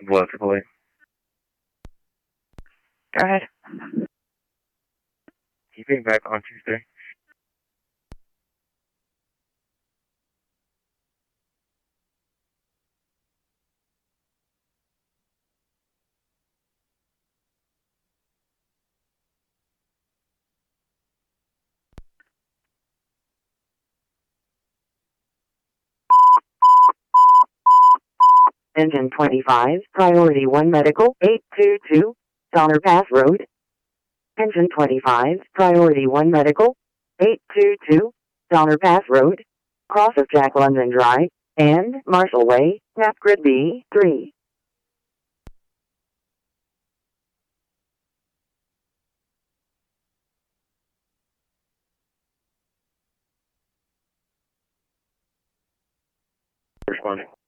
blessedly. Go ahead. You being back on Tuesday? Engine 25, Priority 1 Medical, 822, Donner Pass Road. Engine 25, Priority 1 Medical, 822, Donner Pass Road. Cross of Jack London Drive, and Marshall Way, Map Grid B3. Responding.